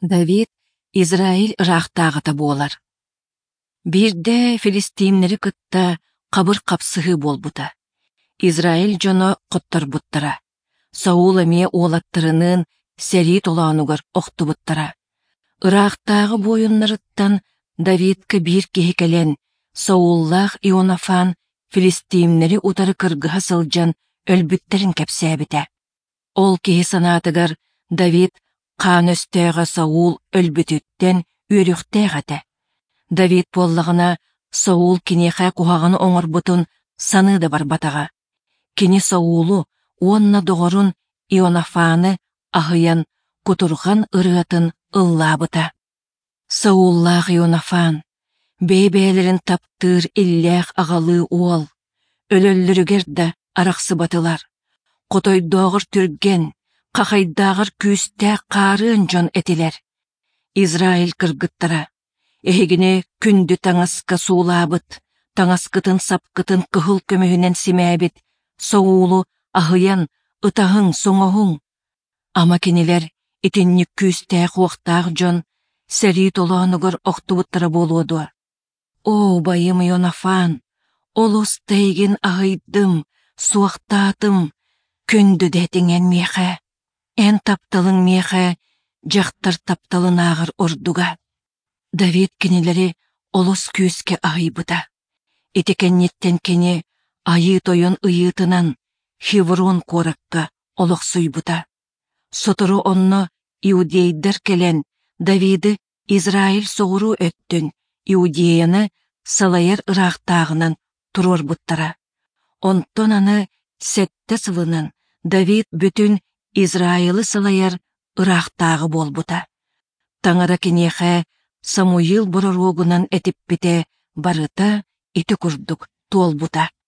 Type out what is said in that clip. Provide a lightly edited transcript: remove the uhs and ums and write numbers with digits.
Давид Израиль ырақтағыта болар. Бирде филистимнери кытта қабыр қапсығы болбута. Израиль жоно қоттар буттара. Саул эме олаттырынын сәрит оланугар оқтубуттара. Ырақтағы бойыннарыттан Давидка бир кехекелен Сауллах Ионафан филистимнери утары кыргыха сылжан өлбүттерин кепсәбите. Ол кеһи санаатыгар Давид қаан өстөөгө Саул өлбүтүттен үөрүхтээгате. Давид боллағына Саул кинеха кухағаны оңорбутун саны да барбатаға. Кини Саулу уонна доғорун Ионафаны ахыян кутурған ырыатын ыллабыта. Сауллах Ионафан бейбээлерин таптыр иллях ағалы уол. Өлөллүрүгер да арақсы батылар. Котойдоғыр түрген, қақайдағыр күүстә қарыын жон этилер. Израиль кыргыттара. Эхигіне күнді таңаска суулабыт, таңаскытын сапкытын кыхыл көмөһүнен симээбит, Саулу ахыян ытаһың соңоһуң. Ама кинилер итинник күүстә хуақтаах жон сәрит олоонугар охтубуттара болуоду. О, байым Ионафан, олус тейгин ахыйдым, суақтаатым, күнді дәтіңен меха, ән тапталың меха, жақтар тапталын ағыр ордуга. Давид кинилери олус күүске ахыйбыта. Итекеннеттен кені айы тойон ыйытынан Хеврон коракка олықсуйбыта. Сотору онно иудейдер келен Давиды Израиль соғыру өттін иудейаны салайыр ырақтағынан тұрор бұттара. Онтон аны сәтті сылынан Давид бүтін Израилы салайыр ырақтағы болбыта. Таңара кенеха Самуил боророгунан этиппите барыта ити курдук толбута.